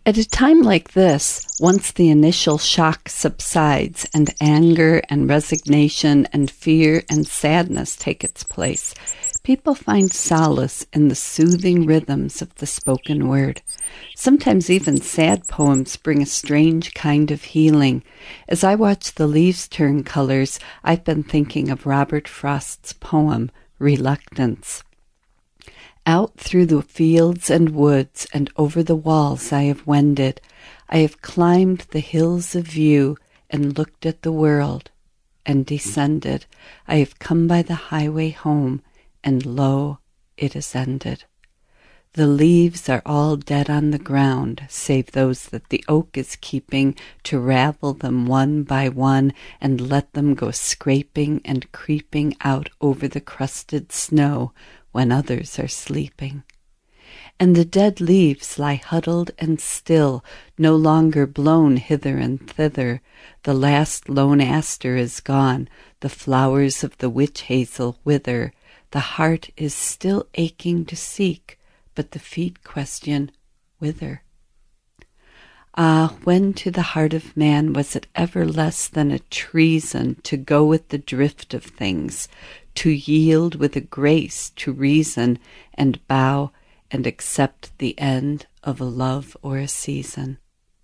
At a time like this, once the initial shock subsides and anger and resignation and fear and sadness take its place, people find solace in the soothing rhythms of the spoken word. Sometimes even sad poems bring a strange kind of healing. As I watch the leaves turn colors, I've been thinking of Robert Frost's poem, Reluctance. Out through the fields and woods and over the walls I have wended. I have climbed the hills of view and looked at the world and descended. I have come by the highway home, and lo, it is ended. The leaves are all dead on the ground, save those that the oak is keeping to ravel them one by one and let them go scraping and creeping out over the crusted snow when others are sleeping. And the dead leaves lie huddled and still, no longer blown hither and thither. The last lone aster is gone, the flowers of the witch hazel wither. The heart is still aching to seek, but the feet question, whither? Ah, when to the heart of man was it ever less than a treason to go with the drift of things, to yield with a grace to reason, and bow and accept the end of a love or a season?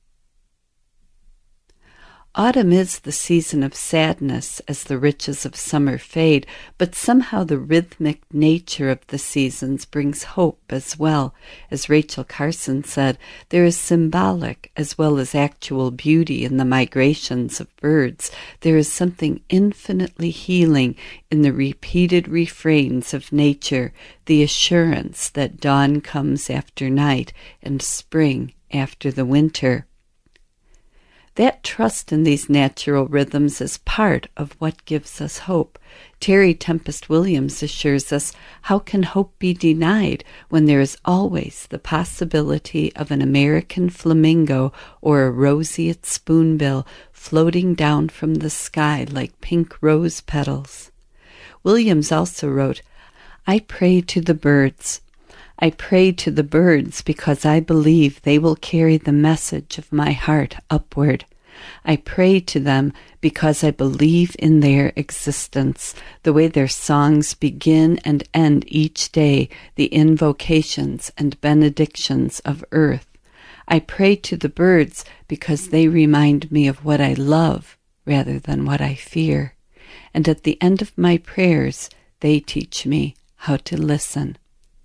Autumn is the season of sadness as the riches of summer fade, but somehow the rhythmic nature of the seasons brings hope as well. As Rachel Carson said, there is symbolic as well as actual beauty in the migrations of birds. There is something infinitely healing in the repeated refrains of nature, the assurance that dawn comes after night and spring after the winter. That trust in these natural rhythms is part of what gives us hope. Terry Tempest Williams assures us, how can hope be denied when there is always the possibility of an American flamingo or a roseate spoonbill floating down from the sky like pink rose petals? Williams also wrote, I pray to the birds. I pray to the birds because I believe they will carry the message of my heart upward. I pray to them because I believe in their existence, the way their songs begin and end each day, the invocations and benedictions of earth. I pray to the birds because they remind me of what I love rather than what I fear. And at the end of my prayers, they teach me how to listen.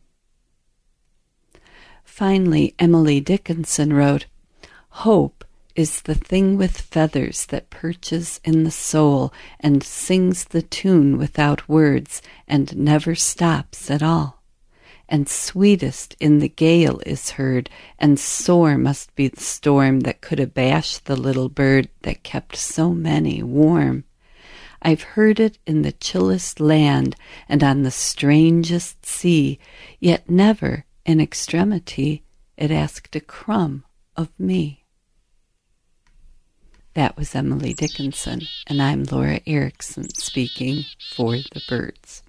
Finally, Emily Dickinson wrote, Hope is the thing with feathers that perches in the soul and sings the tune without words and never stops at all. And sweetest in the gale is heard, and sore must be the storm that could abash the little bird that kept so many warm. I've heard it in the chillest land and on the strangest sea, yet never in extremity it asked a crumb of me. That was Emily Dickinson, and I'm Laura Erickson speaking for the birds.